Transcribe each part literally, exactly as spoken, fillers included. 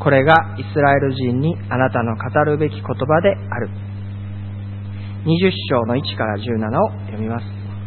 これがイスラエル人にあなたの語るべき言葉である。にじゅっ章のいちからじゅうななを読みます。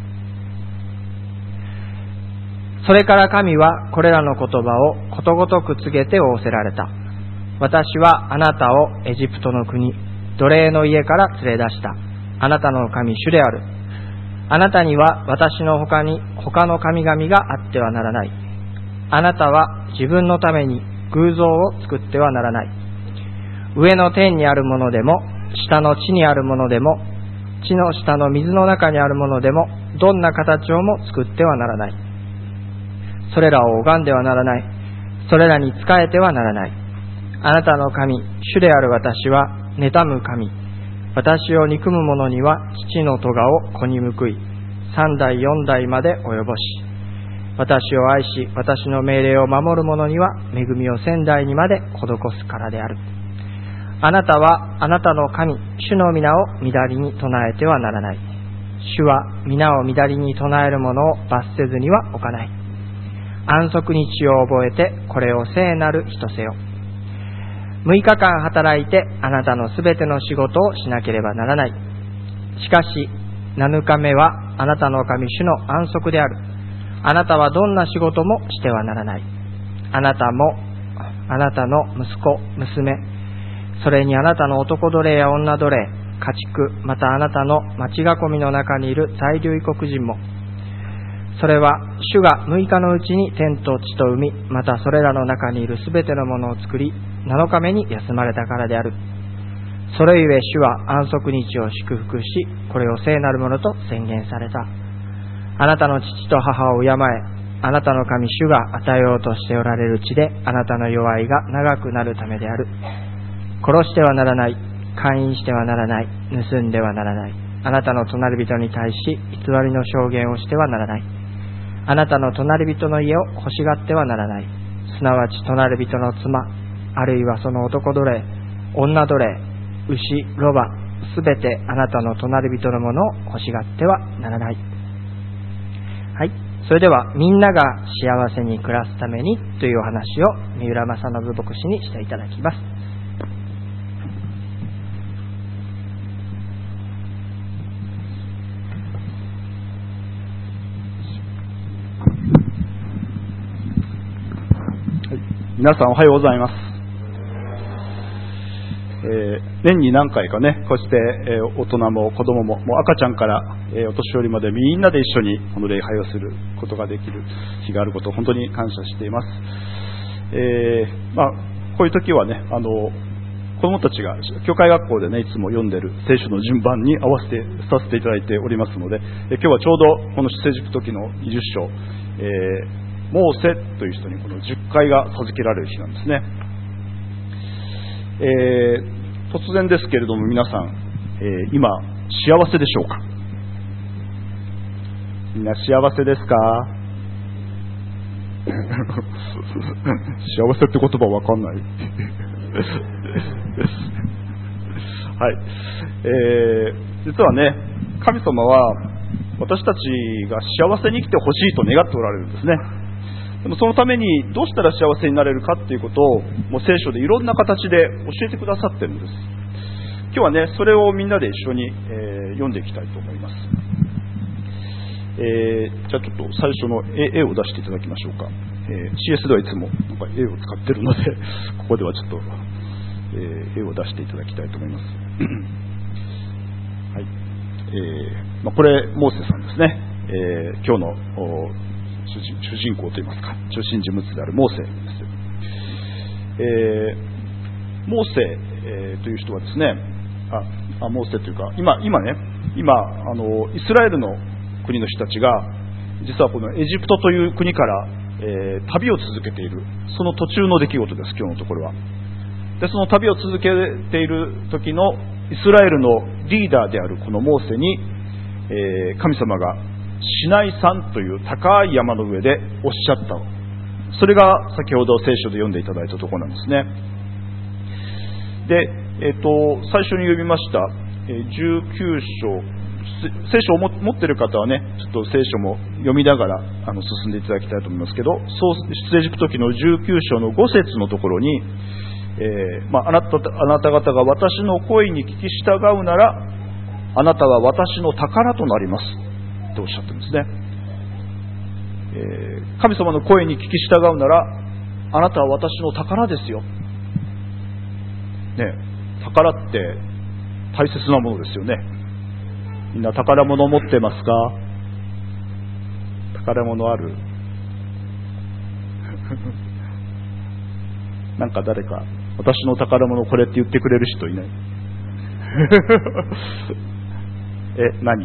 それから神はこれらの言葉をことごとく告げて仰せられた。私はあなたをエジプトの国、奴隷の家から連れ出した。あなたの神主である。あなたには私の他に他の神々があってはならない。あなたは自分のために偶像を作ってはならない。上の天にあるものでも、下の地にあるものでも、地の下の水の中にあるものでも、どんな形をも作ってはならない。それらを拝んではならない。それらに仕えてはならない。あなたの神、主である私は妬む神。私を憎む者には父の咎を子に報い、三代四代まで及ぼし、私を愛し、私の命令を守る者には恵みを千代にまで施すからである。あなたはあなたの神、主の皆を乱りに唱えてはならない。主は皆を乱りに唱える者を罰せずには置かない。安息日を覚えて、これを聖なる日とせよ。六日間働いてあなたのすべての仕事をしなければならない。しかし七日目はあなたの神主の安息である。あなたはどんな仕事もしてはならない。あなたもあなたの息子、娘、それにあなたの男奴隷や女奴隷、家畜、またあなたの町囲みの中にいる在留異国人も、それは主が六日のうちに天と地と海、またそれらの中にいるすべてのものを作り、七日目に休まれたからである。それゆえ主は安息日を祝福し、これを聖なるものと宣言された。あなたの父と母を敬え、あなたの神主が与えようとしておられる地であなたの弱いが長くなるためである。殺してはならない、姦淫してはならない、盗んではならない。あなたの隣人に対し偽りの証言をしてはならない。あなたの隣人の家を欲しがってはならない。すなわち隣人の妻、あるいはその男奴隷、女奴隷、牛、ロバ、すべてあなたの隣人のものを欲しがってはならない。はい、それではみんなが幸せに暮らすためにというお話を三浦正信牧師にしていただきます。 皆さんおはようございます。えー、年に何回かね、こうして、えー、大人も子供も、もう赤ちゃんから、えー、お年寄りまでみんなで一緒にこの礼拝をすることができる日があることを本当に感謝しています。えー、まあ、こういう時はね、あの子供たちが教会学校でねいつも読んでる聖書の順番に合わせてさせていただいておりますので、えー、今日はちょうどこの出エジプト記のにじゅっ章、えーモーセという人にこのじゅっかいが授けられる日なんですね。えー、突然ですけれども皆さん、えー、今幸せでしょうか？みんな幸せですか？幸せって言葉わかんないはい、えー、実はね、神様は私たちが幸せに生きてほしいと願っておられるんですね。でもそのためにどうしたら幸せになれるかっていうことをもう聖書でいろんな形で教えてくださってるんです。今日はねそれをみんなで一緒に、えー、読んでいきたいと思います。えー、じゃあちょっと最初の 絵, 絵を出していただきましょうか。えー、シーエス ではいつもなんか絵を使ってるのでここではちょっと、えー、絵を出していただきたいと思います。はい、えーまあ、これモーセさんですね。えー、今日の主人、主人公といいますか中心人物であるモーセです。えー、モーセ、えー、という人はですね、あ、あモーセというか今今ね今あのイスラエルの国の人たちが実はこのエジプトという国から、えー、旅を続けているその途中の出来事です。今日のところはでその旅を続けている時のイスラエルのリーダーであるこのモーセに、えー、神様がシナイ山という高い山の上でおっしゃった。それが先ほど聖書で読んでいただいたところなんですね。で、えー、と最初に読みました、えー、じゅうきゅう章、聖書を持っている方はねちょっと聖書も読みながらあの進んでいただきたいと思いますけど、そう出エジプト記のじゅうきゅう章のご節のところに、 えーまあ、あなた、あなた方が私の声に聞き従うなら、あなたは私の宝となりますとおっしゃってるんですね。えー、神様の声に聞き従うなら、あなたは私の宝ですよ。ね、宝って大切なものですよね。みんな宝物持ってますか？宝物ある？なんか誰か私の宝物これって言ってくれる人いない？え、何？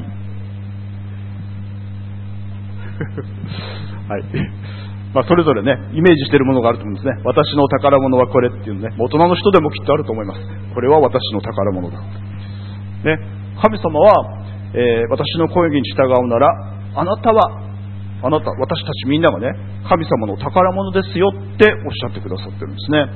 はい。まあ、それぞれね、イメージしているものがあると思うんですね。私の宝物はこれっていうね、大人の人でもきっとあると思います。これは私の宝物だ。ね、神様は、えー、私の声に従うなら、あなたは、あなた、私たちみんながね、神様の宝物ですよっておっしゃってくださってるんですね。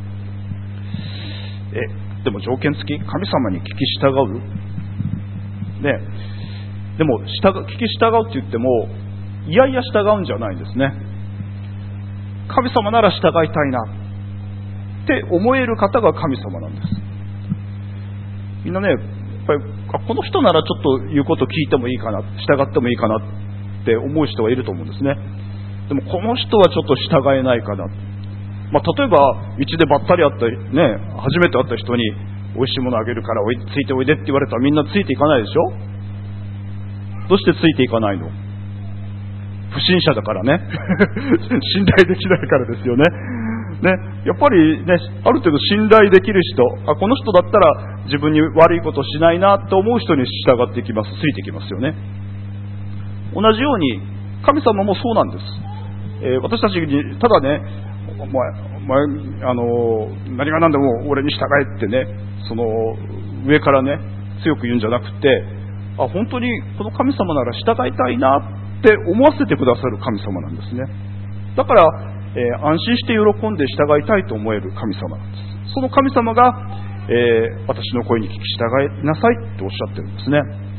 え、でも条件付き？神様に聞き従う？ね、でも従聞き従うって言っても、いやいや従うんじゃないんですね。神様なら従いたいなって思える方が神様なんです。みんなね、やっぱりこの人ならちょっと言うこと聞いてもいいかな、従ってもいいかなって思う人はいると思うんですね。でもこの人はちょっと従えないかな。まあ、例えば道でばったり会ったね、初めて会った人に美味しいものあげるからおいついておいでって言われたらみんなついていかないでしょ。どうしてついていかないの？不審者だからね。信頼できないからですよね。ね、やっぱりね、ある程度信頼できる人、あ、この人だったら自分に悪いことしないなと思う人に従っていきます、ついてきますよね。同じように神様もそうなんです。えー、私たちにただね、お前、お前あの何が何でも俺に従えってね、その上からね強く言うんじゃなくて、あ、本当にこの神様なら従いたいなって思わせてくださる神様なんですね。だから、えー、安心して喜んで従いたいと思える神様なんです。その神様が、えー、私の声に聞き従いなさいっておっしゃってるんですね。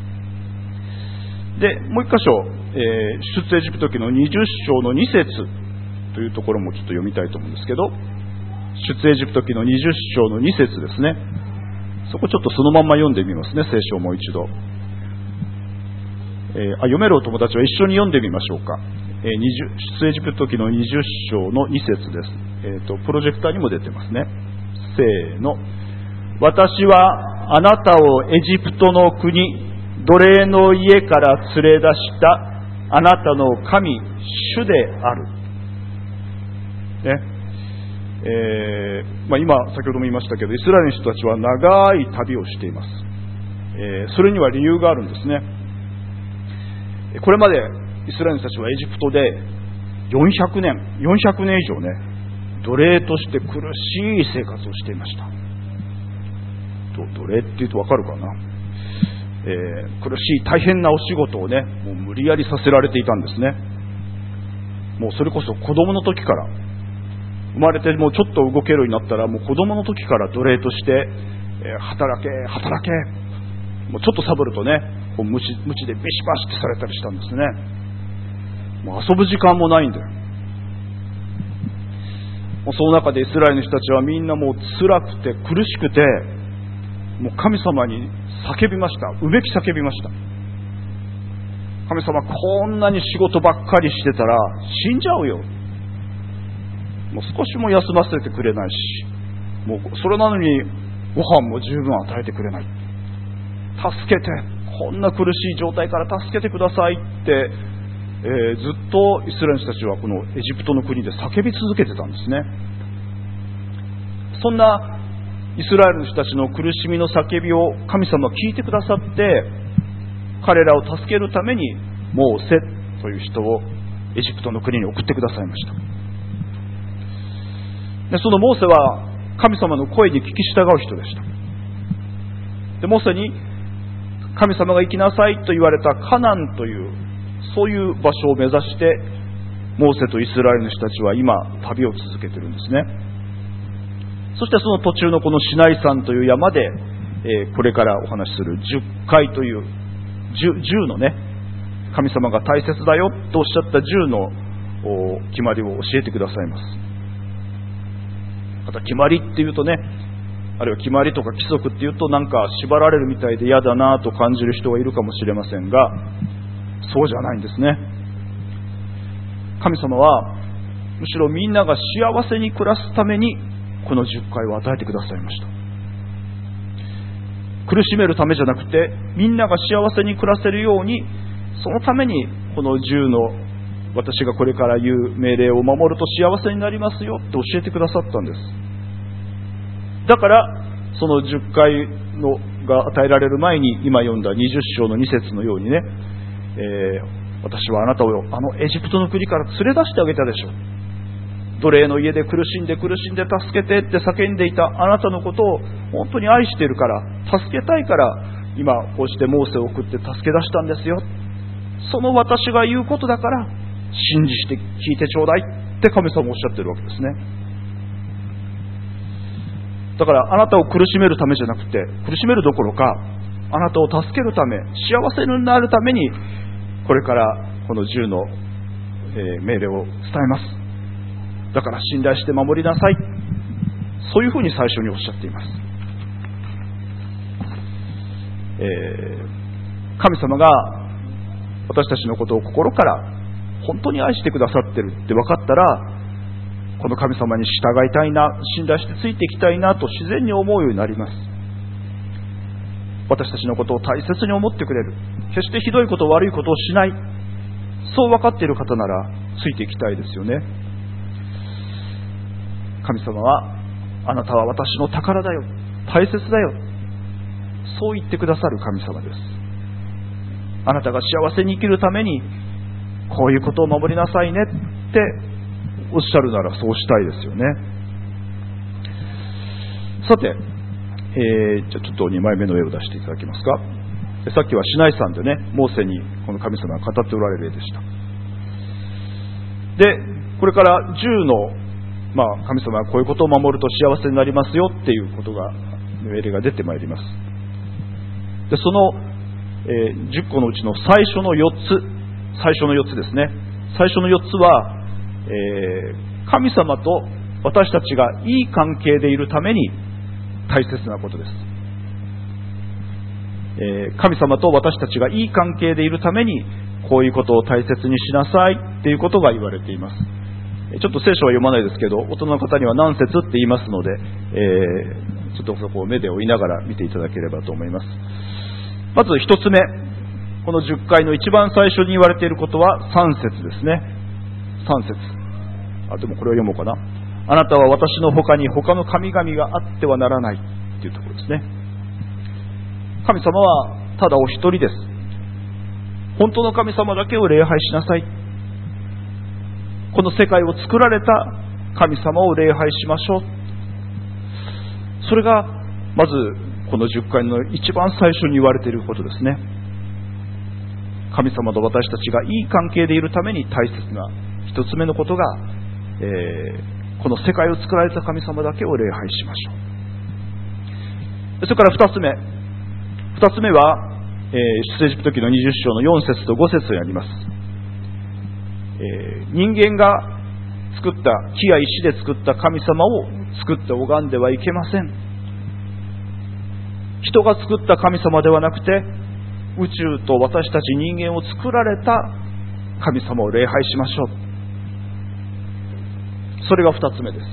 で、もう一箇所、えー、出エジプト記のにじゅっ章のに節というところもちょっと読みたいと思うんですけど、出エジプト記のにじゅっ章のに節ですね。そこちょっとそのまんま読んでみますね、聖書をもう一度。えー、あ読めるお友達は一緒に読んでみましょうか。えー、出エジプト記のにじゅっ章のに節です。えーと、プロジェクターにも出てますね。せーの。私はあなたをエジプトの国、奴隷の家から連れ出したあなたの神、主である。ね。えーまあ、今、先ほども言いましたけど、イスラエルの人たちは長い旅をしています。えー、それには理由があるんですね。これまでイスラエルの人たちはエジプトでよんひゃくねん、よんひゃくねん以上ね、奴隷として苦しい生活をしていました。奴隷って言うとわかるかな、えー、苦しい大変なお仕事をね、もう無理やりさせられていたんですね。もうそれこそ子供の時から、生まれてもうちょっと動けるようになったら、もう子供の時から奴隷として、えー、働け働け、もうちょっとサボるとね、こう無知無知でビシバシってされたりしたんですね。もう遊ぶ時間もないんだよ。もうその中でイスラエルの人たちはみんなもう辛くて苦しくて、もう神様に叫びました。うめき叫びました。神様、こんなに仕事ばっかりしてたら死んじゃうよ。もう少しも休ませてくれないし、もうそれなのにご飯も十分与えてくれない。助けて、こんな苦しい状態から助けてくださいって、えー、ずっとイスラエルの人たちはこのエジプトの国で叫び続けてたんですね。そんなイスラエルの人たちの苦しみの叫びを神様は聞いてくださって、彼らを助けるためにモーセという人をエジプトの国に送ってくださいました。でそのモーセは神様の声に聞き従う人でした。でモーセに神様が行きなさいと言われたカナンというそういう場所を目指してモーセとイスラエルの人たちは今旅を続けているんですね。そしてその途中のこのシナイ山という山で、えー、これからお話しするじゅっかいという 10, 10のね、神様が大切だよとおっしゃったじゅうの決まりを教えてくださいます。 また決まりっていうとね、あるいは決まりとか規則っていうとなんか縛られるみたいで嫌だなと感じる人がいるかもしれませんが、そうじゃないんですね。神様はむしろみんなが幸せに暮らすためにこの十戒を与えてくださいました。苦しめるためじゃなくて、みんなが幸せに暮らせるように、そのためにこの十の私がこれから言う命令を守ると幸せになりますよって教えてくださったんです。だからその十戒のが与えられる前に今読んだにじゅっ章のに節のようにね、えー、私はあなたをあのエジプトの国から連れ出してあげたでしょう。奴隷の家で苦しんで苦しんで助けてって叫んでいたあなたのことを本当に愛しているから、助けたいから今こうしてモーセを送って助け出したんですよ。その私が言うことだから信じて聞いてちょうだいって神様おっしゃってるわけですね。だからあなたを苦しめるためじゃなくて、苦しめるどころかあなたを助けるため、幸せになるためにこれからこの十の命令を伝えます。だから信頼して守りなさい。そういうふうに最初におっしゃっています。えー、神様が私たちのことを心から本当に愛してくださってるって分かったら、この神様に従いたいな、信頼してついていきたいなと自然に思うようになります。私たちのことを大切に思ってくれる、決してひどいこと悪いことをしない、そう分かっている方ならついていきたいですよね。神様はあなたは私の宝だよ、大切だよ、そう言ってくださる神様です。あなたが幸せに生きるためにこういうことを守りなさいねっておっしゃるならそうしたいですよね。さて、えー、じゃあちょっとにまいめの絵を出していただけますか。さっきはシナイ山でね、モーセにこの神様が語っておられる絵でした。で、これからじゅうの、まあ、神様がこういうことを守ると幸せになりますよっていうことが命令が出てまいります。で、その、えー、じゅっこのうちの最初のよっつ、最初のよっつですね。最初のよっつは、えー、神様と私たちがいい関係でいるために大切なことです。えー、神様と私たちがいい関係でいるためにこういうことを大切にしなさいっていうことが言われています。ちょっと聖書は読まないですけど、大人の方には何節って言いますので、えー、ちょっとそこを目で追いながら見ていただければと思います。まず一つ目、このじゅっかいの一番最初に言われていることはさん節ですね。さん節。あ、でもこれを読もうかな。あなたは私の他に他の神々があってはならないというところですね。神様はただお一人です。本当の神様だけを礼拝しなさい。この世界を作られた神様を礼拝しましょう。それがまずこのじゅっかいの一番最初に言われていることですね。神様と私たちがいい関係でいるために大切な一つ目のことが、えー、この世界を作られた神様だけを礼拝しましょう。それから二つ目二つ目は、えー、出エジプト記のにじゅっ章のよん節とご節にあります。えー、人間が作った木や石で作った神様を作って拝んではいけません。人が作った神様ではなくて、宇宙と私たち人間を作られた神様を礼拝しましょう。それが二つ目です。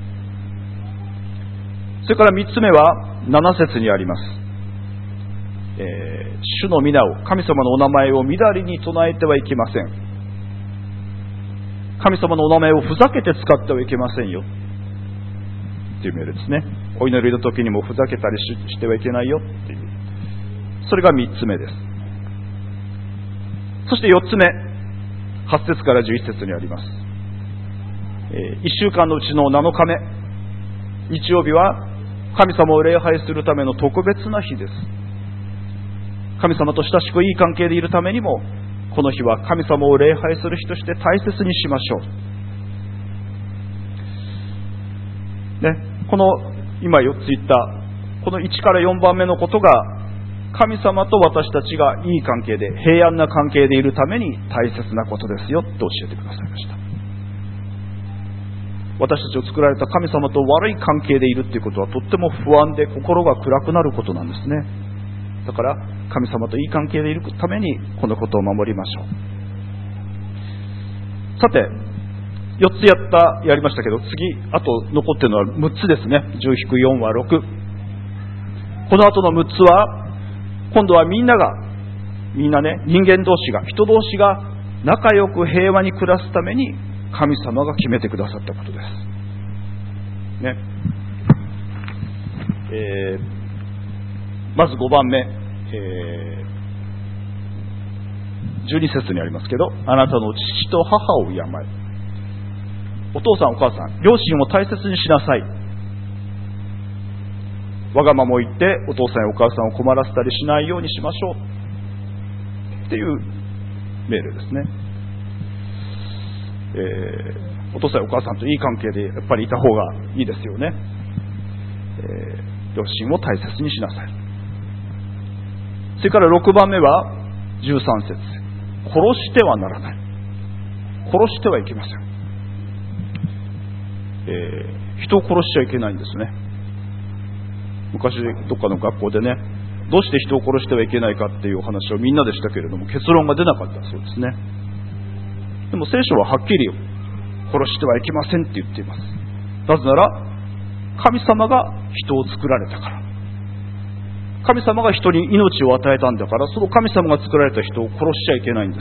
それから三つ目はなな節にあります。えー、主の皆を、神様のお名前をみだりに唱えてはいけません。神様のお名前をふざけて使ってはいけませんよっていう命令ですね。お祈りの時にもふざけたり し, してはいけないよっていう、それが三つ目です。そして四つ目、はち節からじゅういち節にあります。えー、いっしゅうかんのうちのなのかめ、日曜日は神様を礼拝するための特別な日です。神様と親しくいい関係でいるためにも、この日は神様を礼拝する日として大切にしましょう。ね、この今よっつ言ったこのいちからよんばんめのことが、神様と私たちがいい関係で平安な関係でいるために大切なことですよと教えてくださいました。 私たちを作られた神様と悪い関係でいるっていうことはとっても不安で心が暗くなることなんですね。だから神様といい関係でいるためにこのことを守りましょう。さて、よっつやったやりましたけど、次あと残っているのはむっつですね。 じゅうよん はろく、この後のむっつは今度はみんながみんなね、人間同士が人同士が仲良く平和に暮らすために神様が決めてくださったことですね。えー、まずごばんめ、えー、じゅうに節にありますけど、あなたの父と母を敬え、お父さんお母さん両親を大切にしなさい。わがままを言ってお父さんやお母さんを困らせたりしないようにしましょうっていう命令ですね。えー、お父さんやお母さんといい関係でやっぱりいた方がいいですよね。えー、両親を大切にしなさい。それからろくばんめはじゅうさん節、殺してはならない。殺してはいけません。えー、人を殺しちゃいけないんですね。昔どっかの学校でね、どうして人を殺してはいけないかっていうお話をみんなでしたけれども、結論が出なかったそうですね。でも聖書ははっきり殺してはいけませんって言っています。なぜなら神様が人を作られたから、神様が人に命を与えたんだから、その神様が作られた人を殺しちゃいけないんです。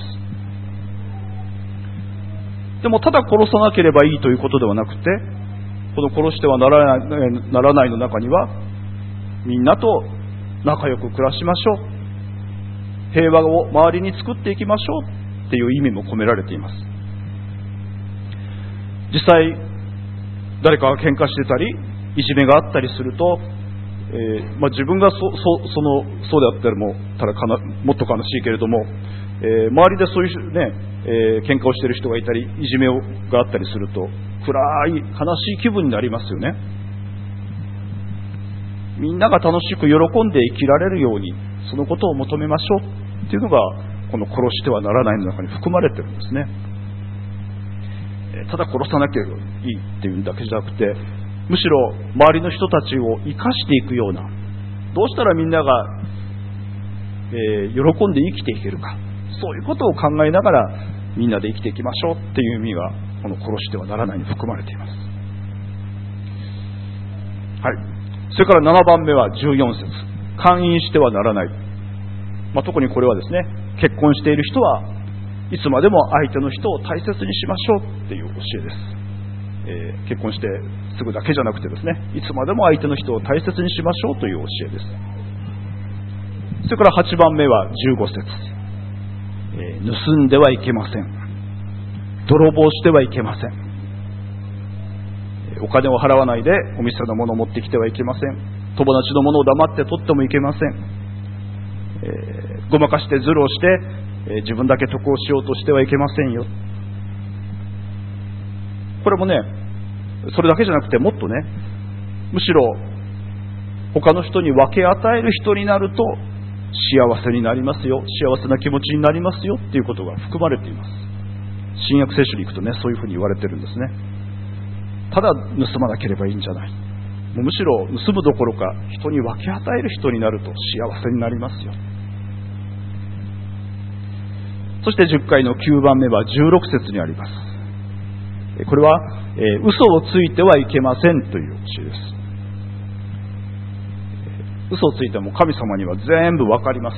でもただ殺さなければいいということではなくて、この殺してはならない、ならないの中には、みんなと仲良く暮らしましょう、平和を周りに作っていきましょうっていう意味も込められています。実際誰かが喧嘩してたりいじめがあったりすると、えーまあ、自分が そ, そ, そ, のそうであったらもただかなもっと悲しいけれども、えー、周りでそういうね、えー、喧嘩をしている人がいたりいじめがあったりすると暗い悲しい気分になりますよね。みんなが楽しく喜んで生きられるようにそのことを求めましょうっていうのがこの殺してはならないの中に含まれてるんですね。ただ殺さなきゃいいっていうだけじゃなくて、むしろ周りの人たちを生かしていくような、どうしたらみんなが、えー、喜んで生きていけるか、そういうことを考えながらみんなで生きていきましょうっていう意味がこの殺してはならないに含まれています。はい。それからななばんめはじゅうよん節、姦淫してはならない。まあ、特にこれはですね、結婚している人はいつまでも相手の人を大切にしましょうっていう教えです。えー、結婚してすぐだけじゃなくてですね、いつまでも相手の人を大切にしましょうという教えです。それからはちばんめはじゅうご節、えー、盗んではいけません。泥棒してはいけません。お金を払わないでお店のものを持ってきてはいけません。友達のものを黙って取ってもいけません。えー、ごまかしてズルをして、えー、自分だけ得をしようとしてはいけませんよ。これもね、それだけじゃなくてもっとね、むしろ他の人に分け与える人になると幸せになりますよ、幸せな気持ちになりますよっていうことが含まれています。新約聖書に行くとね、そういうふうに言われてるんですね。ただ盗まなければいいんじゃない、もうむしろ盗むどころか人に分け与える人になると幸せになりますよ。そしてじゅっかいのきゅうばんめはじゅうろく節にあります。これは、えー、嘘をついてはいけませんという教えです。嘘をついても神様には全部わかります。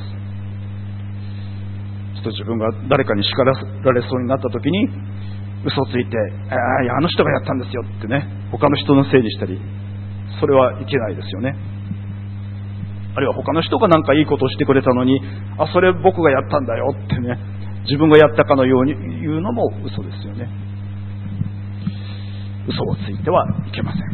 ちょっと自分が誰かに叱られそうになった時に嘘をついて、あ, いやあの人がやったんですよってね、他の人のせいにしたり、それはいけないですよね。あるいは他の人が何かいいことをしてくれたのに、あ、それ僕がやったんだよってね、自分がやったかのように言うのも嘘ですよね。嘘をついてはいけません。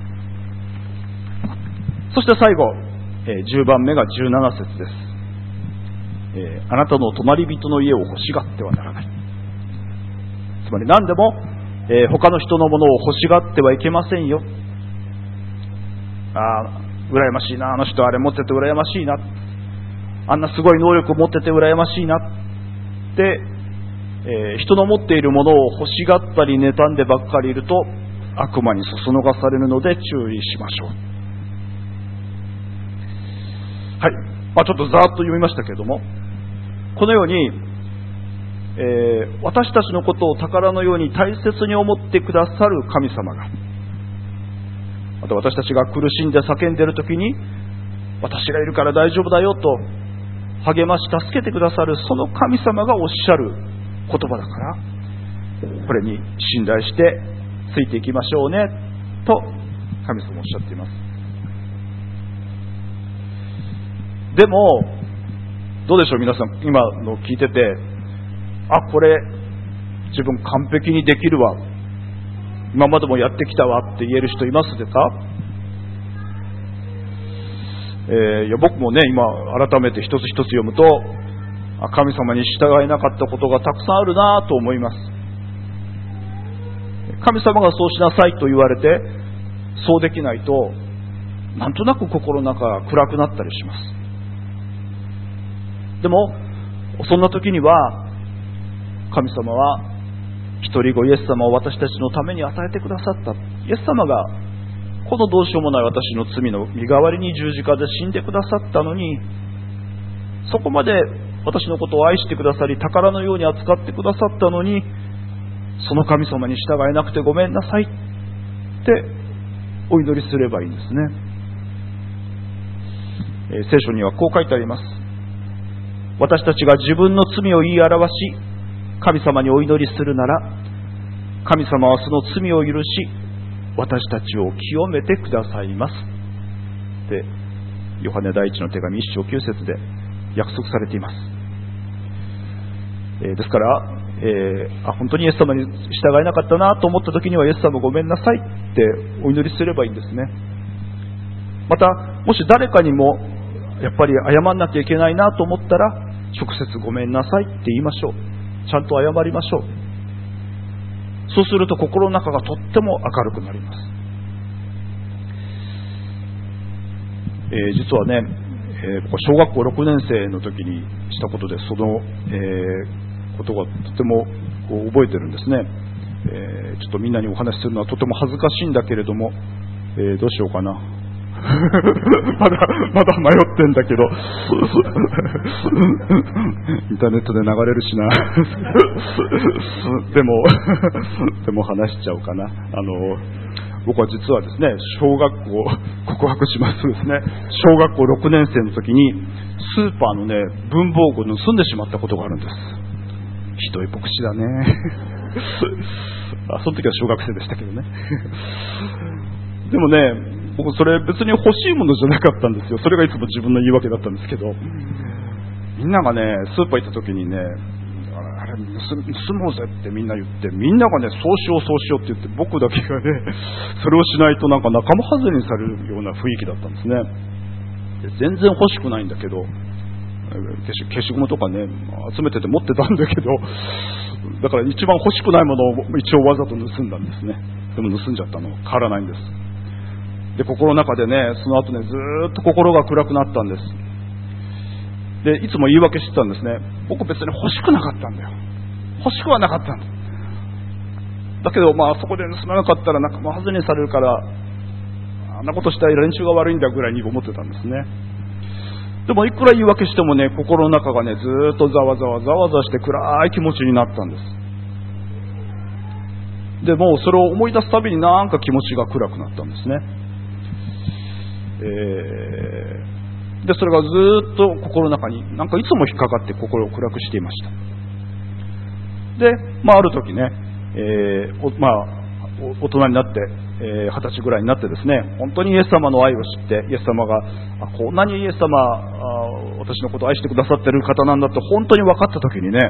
そして最後、えー、じゅうばんめがじゅうなな節です。えー、あなたの隣人の家を欲しがってはならない。つまり何でも、えー、他の人のものを欲しがってはいけませんよ。ああ、羨ましいな、あの人あれ持ってて羨ましいな、あんなすごい能力を持ってて羨ましいなって、えー、人の持っているものを欲しがったり妬んでばっかりいると、 悪魔にそそのかされるので注意しましょう。はい、まあ、ちょっとざーっと読みましたけれども、このように、えー、私たちのことを宝のように大切に思ってくださる神様が、また私たちが苦しんで叫んでいるときに、私がいるから大丈夫だよと励まし助けてくださるその神様がおっしゃる言葉だから、これに信頼してついていきましょうねと神様おっしゃっています。でもどうでしょう皆さん、今の聞いてて、あ、これ自分完璧にできるわ、今までもやってきたわって言える人いますですか？えー、いや僕もね、今改めて一つ一つ読むと、神様に従えなかったことがたくさんあるなと思います。神様がそうしなさいと言われてそうできないと、なんとなく心の中が暗くなったりします。でもそんな時には神様は一人子イエス様を私たちのために与えてくださった。イエス様がこのどうしようもない私の罪の身代わりに十字架で死んでくださったのに、そこまで私のことを愛してくださり宝のように扱ってくださったのに、その神様に従えなくてごめんなさいってお祈りすればいいんですね。えー、聖書にはこう書いてあります。私たちが自分の罪を言い表し神様にお祈りするなら、神様はその罪を許し私たちを清めてくださいますってヨハネ第一の手紙一章九節で約束されています。えー、ですから、えー、あ本当にイエス様に従えなかったなと思った時には、イエス様ごめんなさいってお祈りすればいいんですね。またもし誰かにもやっぱり謝らなきゃいけないなと思ったら、直接ごめんなさいって言いましょう。ちゃんと謝りましょう。そうすると心の中がとっても明るくなります。えー、実はね、えー、小学校ろくねん生の時にしたことで、その、えー、ことがとてもこう覚えてるんですね。えー、ちょっとみんなにお話しするのはとても恥ずかしいんだけれども、えー、どうしようかな。まだまだ迷ってんだけどインターネットで流れるしなでもでも話しちゃおうかな。あの僕は実はですね、小学校告白しますとですね、小学校ろくねん生の時にスーパーのね文房具を盗んでしまったことがあるんです。ひどい牧師だねあその時は小学生でしたけどねでもね、僕それ別に欲しいものじゃなかったんですよ。それがいつも自分の言い訳だったんですけど、みんながねスーパー行った時にね、あれ 盗, 盗もうぜってみんな言って、みんながねそうしようそうしようって言って、僕だけがねそれをしないとなんか仲間外れにされるような雰囲気だったんですね。で全然欲しくないんだけど、消し消しゴムとかね集めてて持ってたんだけど、だから一番欲しくないものを一応わざと盗んだんですね。でも盗んじゃったの変わらないんです。で心の中でね、その後ねずーっと心が暗くなったんです。でいつも言い訳してたんですね。僕別に欲しくなかったんだよ。欲しくはなかったんだ。だけどまあそこで盗まなかったら仲間外れにされるから、あんなことしたら練習が悪いんだぐらいに思ってたんですね。でもいくら言い訳してもね、心の中がねずーっとざわざわざわざわして暗い気持ちになったんです。でもうそれを思い出すたびになんか気持ちが暗くなったんですね。えー、でそれがずっと心の中になんかいつも引っかかって心を暗くしていました。で、まあ、ある時ね、えーおまあ、大人になってえー、はたちぐらいになってですね、本当にイエス様の愛を知って、イエス様があこんなにイエス様あ私のことを愛してくださっている方なんだって本当に分かった時にね、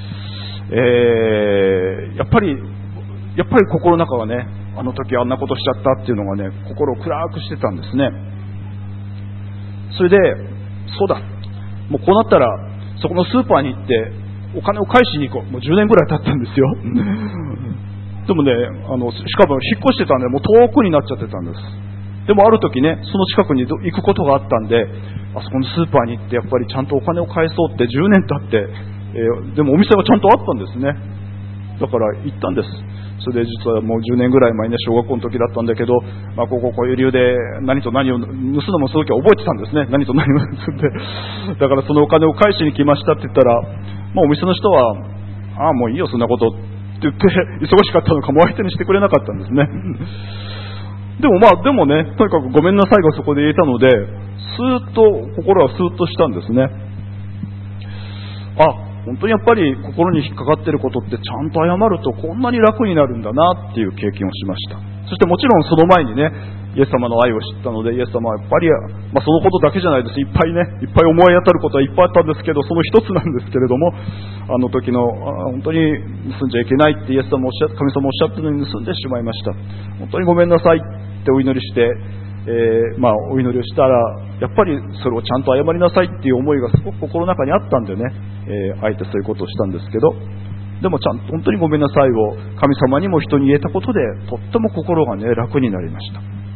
えー、やっぱりやっぱり心の中がね、あの時あんなことしちゃったっていうのがね、心を暗くしてたんですね。それでそうだ、もうこうなったらそこのスーパーに行ってお金を返しに行こう。もうじゅうねんぐらい経ったんですよでもね、あのしかも引っ越してたんでもう遠くになっちゃってたんです。でもある時ね、その近くに行くことがあったんで、あそこのスーパーに行ってやっぱりちゃんとお金を返そうってじゅうねん経って、えー、でもお店はちゃんとあったんですね。 だから行ったんです。それで実はもうじゅうねんぐらい前ね、小学校の時だったんだけど、まあ、こここういう理由で何と何を盗むのもその時は覚えてたんですね。何と何を盗んで。だからそのお金を返しに来ましたって言ったら、まあ、お店の人は、ああもういいよそんなことって言って忙しかったのかも相手にしてくれなかったんですね。でもまあでもね、とにかくごめんなさいがそこで言えたので、スーッと心はスーッとしたんですね。あ、本当にやっぱり心に引っかかっていることってちゃんと謝るとこんなに楽になるんだなっていう経験をしました。そしてもちろんその前にね、イエス様の愛を知ったので、イエス様はやっぱり、まあ、そのことだけじゃないです。いっぱいね、いっぱい思い当たることはいっぱいあったんですけど、その一つなんですけれども、あの時のあ本当に盗んじゃいけないってイエス様おっしゃって、神様おっしゃってるのに盗んでしまいました。本当にごめんなさいってお祈りして、えー、まあお祈りをしたら、やっぱりそれをちゃんと謝りなさいっていう思いがすごく心の中にあったんでね、えー、あえてそういうことをしたんですけど、でもちゃんと本当にごめんなさいを神様にも人に言えたことで、とっても心がね、楽になりました。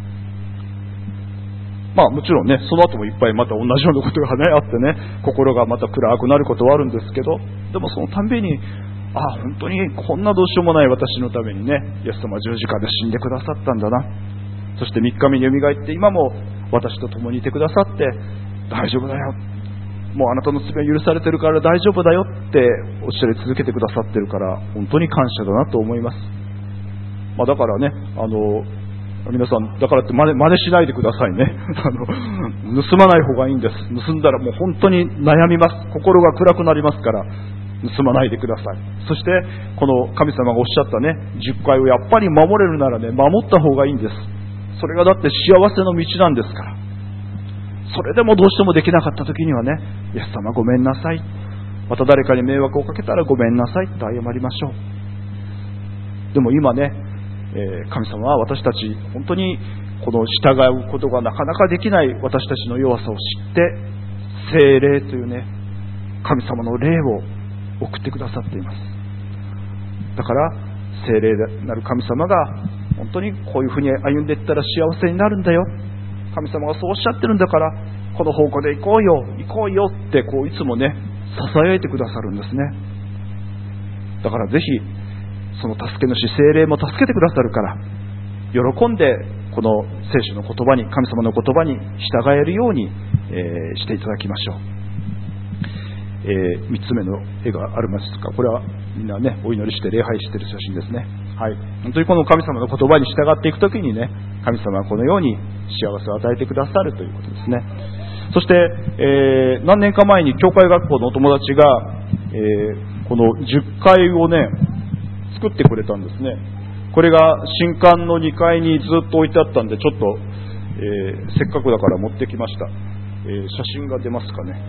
まあもちろんね、その後もいっぱいまた同じようなことがね、あってね、心がまた暗くなることはあるんですけど、でもそのたんびに、ああ、本当にこんなどうしようもない私のためにね、イエス様十字架で死んでくださったんだな。そしてみっかめによみがえって今も私と共にいてくださって、大丈夫だよ。もうあなたの罪は許されてるから大丈夫だよっておっしゃり続けてくださってるから、本当に感謝だなと思います。まあだからね、あの、皆さん、だからって真似、真似しないでくださいね。あの、盗まない方がいいんです。盗んだらもう本当に悩みます。心が暗くなりますから、盗まないでください。そして、この神様がおっしゃったね、じゅっかいをやっぱり守れるならね、守った方がいいんです。それがだって幸せの道なんですから。それでもどうしてもできなかった時にはね、イエス様ごめんなさい。また誰かに迷惑をかけたらごめんなさいと謝りましょう。でも今ね、えー、神様は私たち本当にこの従うことがなかなかできない私たちの弱さを知って聖霊というね神様の霊を送ってくださっています。だから聖霊なる神様が本当にこういうふうに歩んでいったら幸せになるんだよ、神様がそうおっしゃってるんだからこの方向で行こうよ行こうよってこういつもね囁いてくださるんですね。だからぜひその助け主聖霊も助けてくださるから喜んでこの聖書の言葉に神様の言葉に従えるように、えー、していただきましょう。えー、みっつめの絵がありますか。これはみんなねお祈りして礼拝している写真ですね。はい、本当にこの神様の言葉に従っていくときにね神様はこのように幸せを与えてくださるということですね。そして、えー、何年か前に教会学校のお友達が、えー、このじゅっかいをね作ってくれたんですね。これが新館のにかいにずっと置いてあったんでちょっと、えー、せっかくだから持ってきました。えー、写真が出ますかね。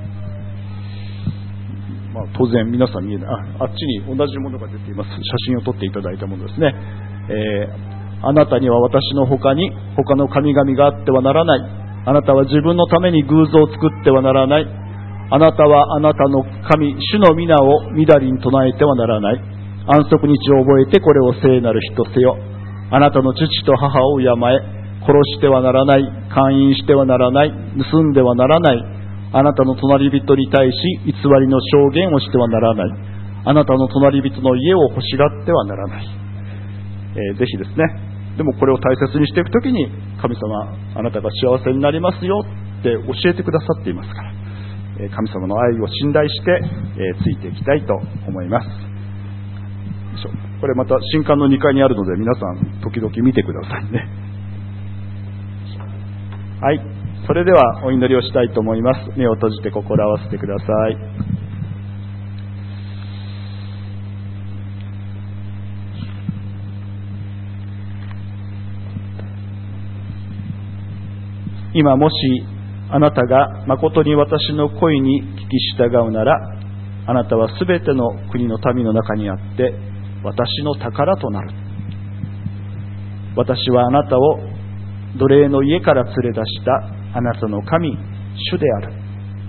まあ、当然皆さん見えない あ, あっちに同じものが出ています。写真を撮っていただいたものですね。えー、あなたには私の他に他の神々があってはならない。あなたは自分のために偶像を作ってはならない。あなたはあなたの神主の皆をみだりに唱えてはならない。安息日を覚えてこれを聖なる日とせよ。あなたの父と母を敬え。殺してはならない。姦淫してはならない。盗んではならない。あなたの隣人に対し偽りの証言をしてはならない。あなたの隣人の家を欲しがってはならない。えー、ぜひですね。でもこれを大切にしていくときに神様あなたが幸せになりますよって教えてくださっていますから、えー、神様の愛を信頼して、えー、ついていきたいと思います。これまた新館のにかいにあるので皆さん時々見てくださいね。はい、それではお祈りをしたいと思います。目を閉じて心を合わせてください。今もしあなたが誠に私の声に聞き従うなら、あなたはすべての国の民の中にあって私の宝となる。私はあなたを奴隷の家から連れ出したあなたの神主である。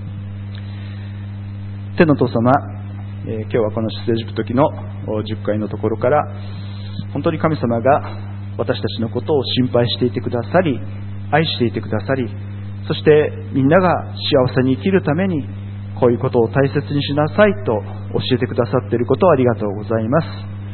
天の父様、えー、今日はこの出エジプト記のじゅっかいのところから本当に神様が私たちのことを心配していてくださり、愛していてくださり、そしてみんなが幸せに生きるためにこういうことを大切にしなさいと教えてくださっていることをありがとうございます。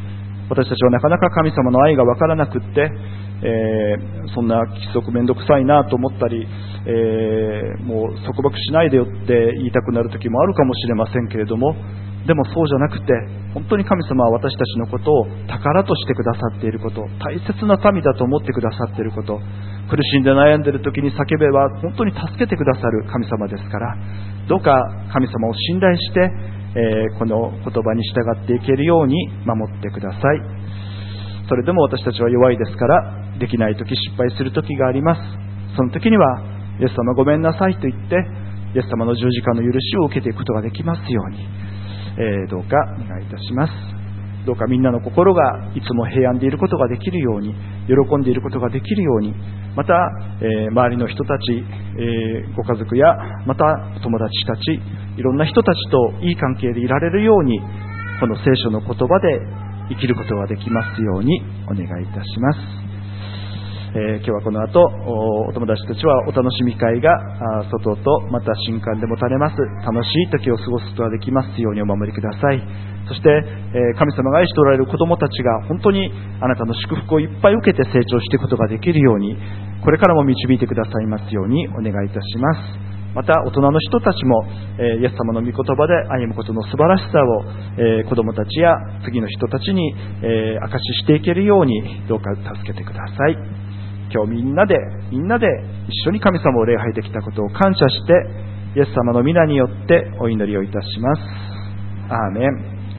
私たちはなかなか神様の愛がわからなくって、えー、そんな規則めんどくさいなと思ったり、えー、もう束縛しないでよって言いたくなる時もあるかもしれませんけれども、でもそうじゃなくて、本当に神様は私たちのことを宝としてくださっていること、大切な民だと思ってくださっていること、苦しんで悩んでいる時に叫べば本当に助けてくださる神様ですから、どうか神様を信頼して、えー、この言葉に従っていけるように守ってください。それでも私たちは弱いですから、できない時、失敗する時があります。その時にはイエス様ごめんなさいと言ってイエス様の十字架の許しを受けていくことができますように、えー、どうかお願いいたします。どうかみんなの心がいつも平安でいることができるように、喜んでいることができるように、また、えー、周りの人たち、えー、ご家族やまた友達たち、いろんな人たちといい関係でいられるように、この聖書の言葉で生きることができますようにお願いいたします。えー、今日はこの後 お, お友達たちはお楽しみ会が外とまた新館で持たれます楽しい時を過ごすことができますようにお守りください。そして、えー、神様が愛しておられる子供たちが本当にあなたの祝福をいっぱい受けて成長していくことができるように、これからも導いてくださいますようにお願いいたします。また大人の人たちも、えー、イエス様の御言葉で歩むことの素晴らしさを、えー、子供たちや次の人たちに、えー、証ししていけるようにどうか助けてください。今日みんなでみんなで一緒に神様を礼拝できたことを感謝して、イエス様の皆によってお祈りをいたします。アーメン。